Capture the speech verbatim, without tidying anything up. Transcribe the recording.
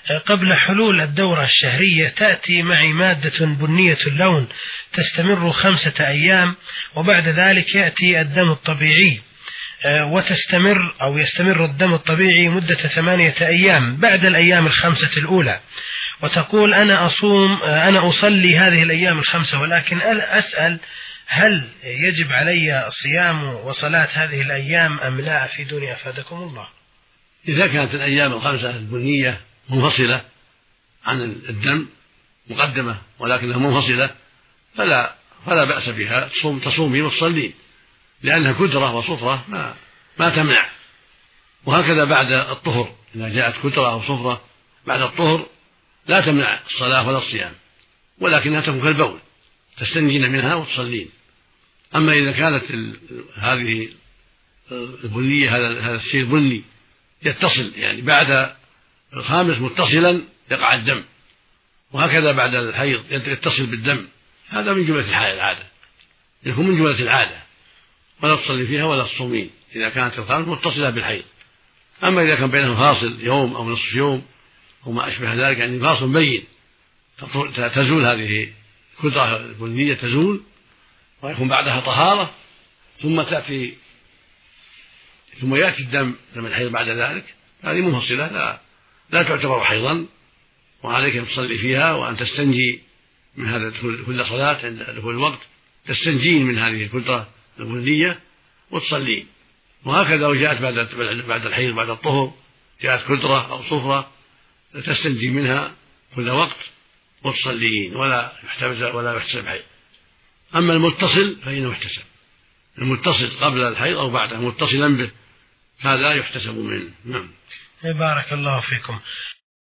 قبل حلول الدورة الشهرية تأتي معي مادة بنية اللون تستمر خمسة أيام، وبعد ذلك يأتي الدم الطبيعي وتستمر أو يستمر الدم الطبيعي مدة ثمانية أيام بعد الأيام الخمسة الأولى، وتقول أنا أصوم أنا أصلي هذه الأيام الخمسة، ولكن أسأل هل يجب علي صيام وصلاة هذه الأيام أم لا؟ أفيدوني أفادكم الله. إذا كانت الأيام الخمسة البنية منفصلة عن الدم مقدمة ولكنها منفصلة فلا فلا بأس بها، تصوم تصومي وتصلين، لأنها كدرة وصفرة ما, ما تمنع. وهكذا بعد الطهر إذا جاءت كدرة أو صفرة بعد الطهر لا تمنع الصلاة ولا الصيام، ولكنها تكون كالبول تستنجين منها وتصلين. أما إذا كانت هذه البنية هذا الشيء البني يتصل يعني بعد الخامس متصلا يقع الدم، وهكذا بعد الحيض يتصل بالدم، هذا من جملة الحال العادة، يكون من جملة العادة ولا تصلي فيها ولا تصومين إذا كانت الخامس متصلة بالحيض. أما إذا كان بينهم فاصل يوم أو نصف يوم وما أشبه ذلك يعني فاصل بين تزول هذه الكدرة البنية تزول ويكون بعدها طهارة ثم تأتي ثم يأتي الدم دم الحيض بعد ذلك، هذه منفصلة لا, لا تعتبر حيضا، وعليك أن تصلي فيها وأن تستنجي من هذا كل صلاة عند دخول الوقت تستنجين من هذه الكدرة البنية وتصلين. وهكذا لو جاءت بعد بعد الحيض بعد الطهر جاءت كدرة أو صفرة تستنجي منها كل وقت وتصلين ولا يحتسب ولا يحتسب حيض. أما المتصل فإنه يحتسب، المتصل قبل الحيض أو بعده متصلا به هذا يحتسب منه. نعم. بارك الله فيكم.